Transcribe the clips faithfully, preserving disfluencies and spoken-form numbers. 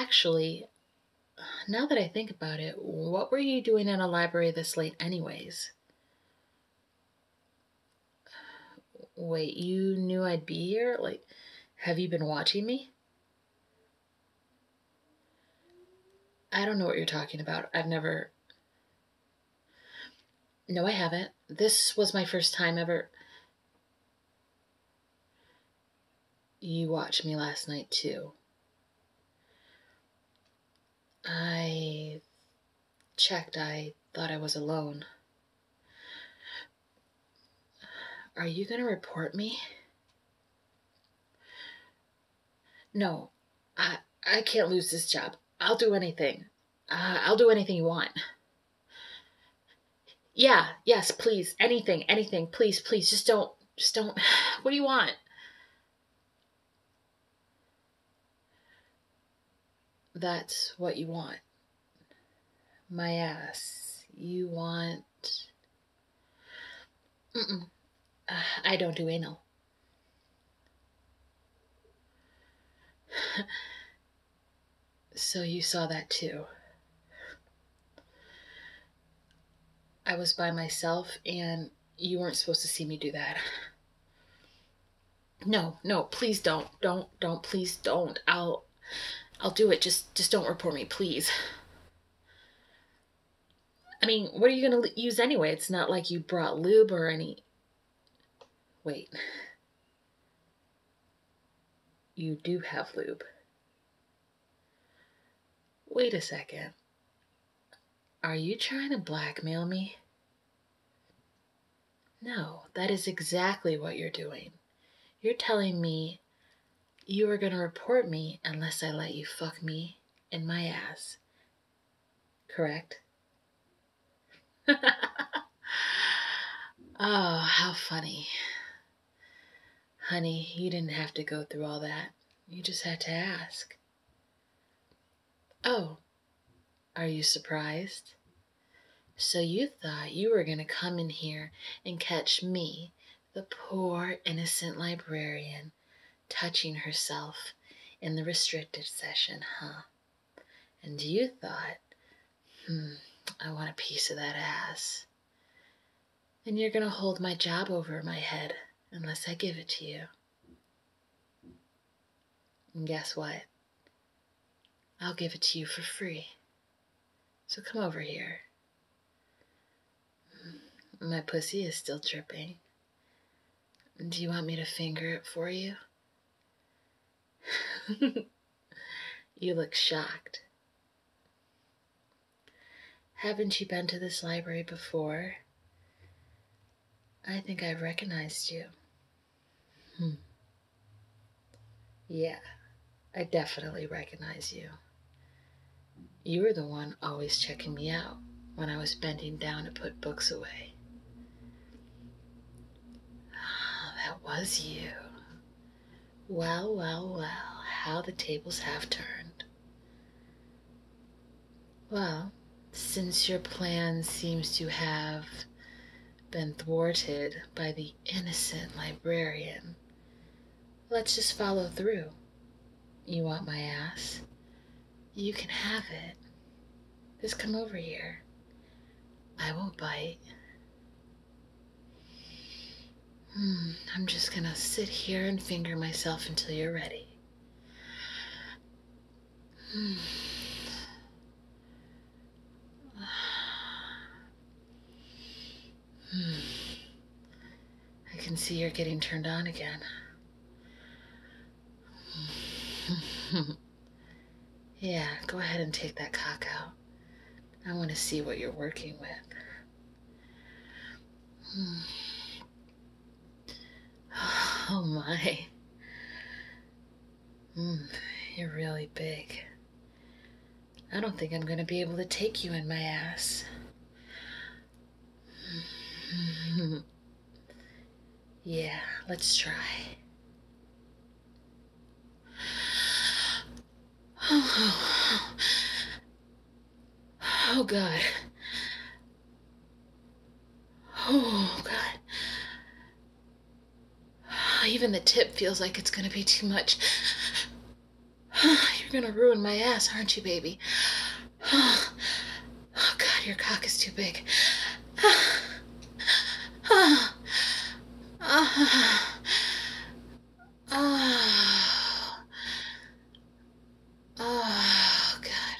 Actually, now that I think about it, what were you doing in a library this late anyways? Wait, you knew I'd be here? Like, have you been watching me? I don't know what you're talking about. I've never... No, I haven't. This was my first time ever... You watched me last night, too. I checked. I thought I was alone. Are you gonna report me? No, I I can't lose this job. I'll do anything. Uh, I'll do anything you want. Yeah, yes, please. Anything, anything. Please, please. Just don't, just don't. What do you want? That's what you want. My ass. You want... Mm-mm. Uh, I don't do anal. So you saw that too. I was by myself and you weren't supposed to see me do that. No, no, please don't. Don't, don't, please don't. I'll I'll do it. Just just don't report me, please. I mean, what are you going to use anyway? It's not like you brought lube or any... Wait. You do have lube. Wait a second. Are you trying to blackmail me? No, that is exactly what you're doing. You're telling me you are going to report me unless I let you fuck me in my ass. Correct? Oh, how funny. Honey, you didn't have to go through all that. You just had to ask. Oh, are you surprised? So you thought you were going to come in here and catch me, the poor innocent librarian, touching herself in the restricted session, huh? And you thought, hmm, I want a piece of that ass. And you're going to hold my job over my head unless I give it to you. And guess what? I'll give it to you for free. So come over here. My pussy is still dripping. Do you want me to finger it for you? You look shocked. Haven't you been to this library before? I think I've recognized you. Hmm. Yeah, I definitely recognize you. You were the one always checking me out when I was bending down to put books away. Oh, that was you. Well, well, well, how the tables have turned. Well, since your plan seems to have been thwarted by the innocent librarian, let's just follow through. You want my ass? You can have it. Just come over here. I won't bite. Hmm, I'm just gonna sit here and finger myself until you're ready. Hmm. Hmm. I can see you're getting turned on again. Yeah, go ahead and take that cock out. I want to see what you're working with. Hmm. Oh my. Mm, you're really big. I don't think I'm going to be able to take you in my ass. Yeah, let's try. Oh, oh God. Oh God. Even the tip feels like it's going to be too much. You're gonna ruin my ass, aren't you, baby? Oh, oh God, your cock is too big. Oh, oh, oh, oh, oh God.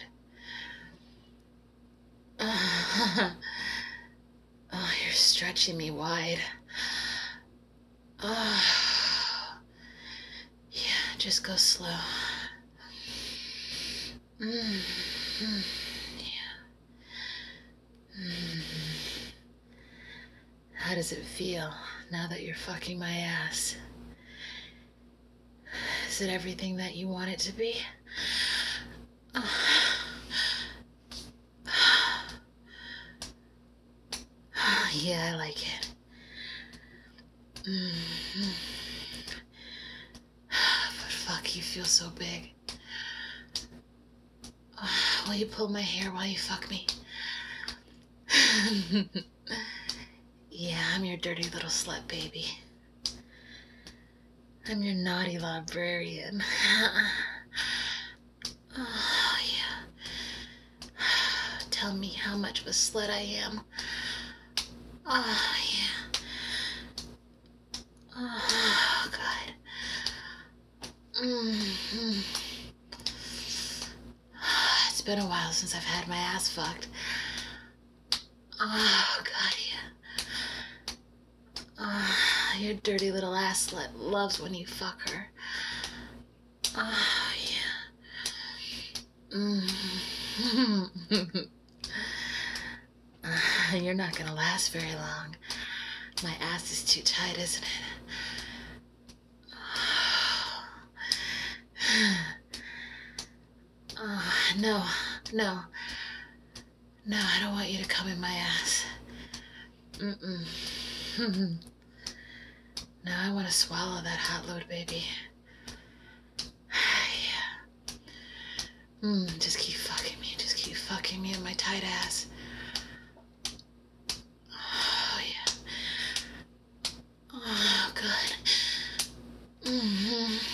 Oh, oh, you're stretching me wide. Oh, yeah, just go slow. Mm, mm, yeah. Mm. How does it feel now that you're fucking my ass? Is it everything that you want it to be? Oh. Yeah, I like it. Mm-hmm. But fuck, you feel so big. Will you pull my hair while you fuck me? Yeah, I'm your dirty little slut baby. I'm your naughty librarian. Oh, yeah. Tell me how much of a slut I am. Oh, yeah. Oh, God. Mm-hmm. It's been a while since I've had my ass fucked. Oh, God, yeah. Oh, your dirty little ass slut loves when you fuck her. Oh, yeah. Mm-hmm. uh, you're not gonna last very long. My ass is too tight, isn't it? Oh, no, no. No, I don't want you to come in my ass. Mm-mm. No, I want to swallow that hot load, baby. Yeah. Mm, just keep fucking me. Just keep fucking me in my tight ass. Oh, yeah. Oh, good. Mm-hmm.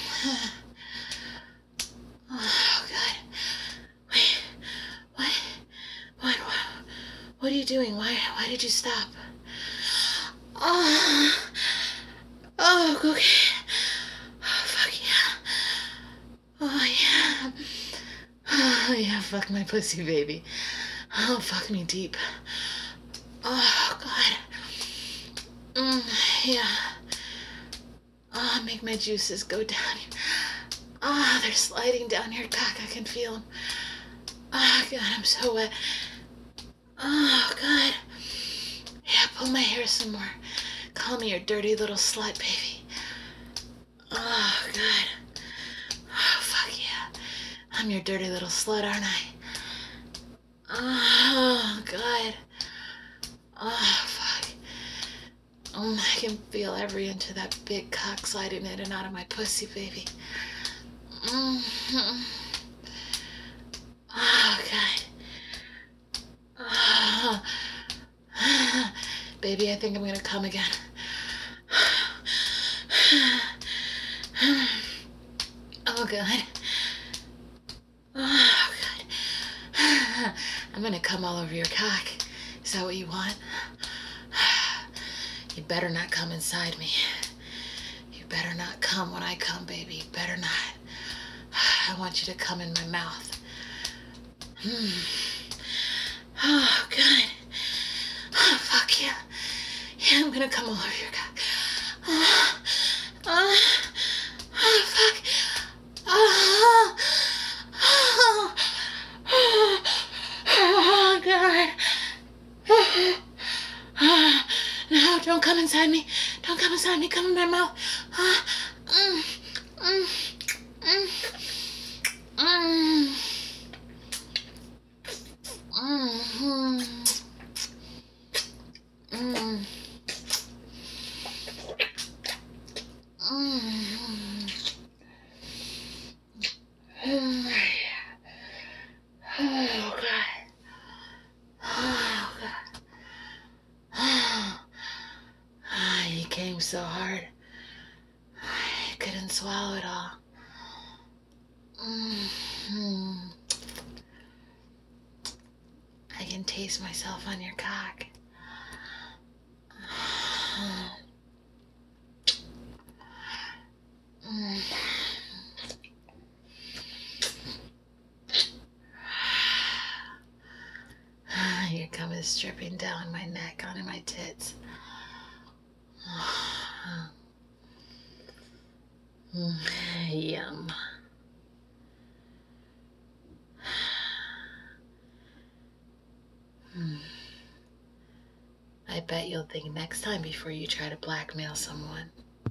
Oh, God. Wait. What? What? What? What are you doing? Why? Why did you stop? Oh. Oh, okay. Oh, fuck yeah. Oh, yeah. Oh, yeah, fuck my pussy, baby. Oh, fuck me deep. Oh, God. Mm, yeah. Oh, make my juices go down. Oh, they're sliding down your cock. I can feel them. Oh, God, I'm so wet. Oh, God. Yeah, pull my hair some more. Call me your dirty little slut, baby. Oh, God. Oh, fuck yeah. I'm your dirty little slut, aren't I? Oh, God. Oh, fuck. Oh, I can feel every inch of that big cock sliding in and out of my pussy, baby. Mm-hmm. Oh, God. Oh. Baby, I think I'm gonna come again. Oh, God. Oh, God. I'm gonna come all over your cock. Is that what you want? You better not come inside me. You better not come when I come, baby. You better not. I want you to come in my mouth. Hmm. Oh, good. Oh, fuck yeah. Yeah, I'm gonna come all over your cock. Oh, oh, oh fuck. Oh, oh, oh, oh, God. Oh, oh, no, don't come inside me. Don't come inside me. Come in my mouth. Oh, mm, mm, mm, mm. Mm-hmm. Mm. Mm. Mm. Oh, God. Oh, God. Oh, you came so hard. I couldn't swallow it all. Mm-hmm. I can taste myself on your cock. Your cum is dripping down my neck onto my tits. Yum. I bet you'll think next time before you try to blackmail someone.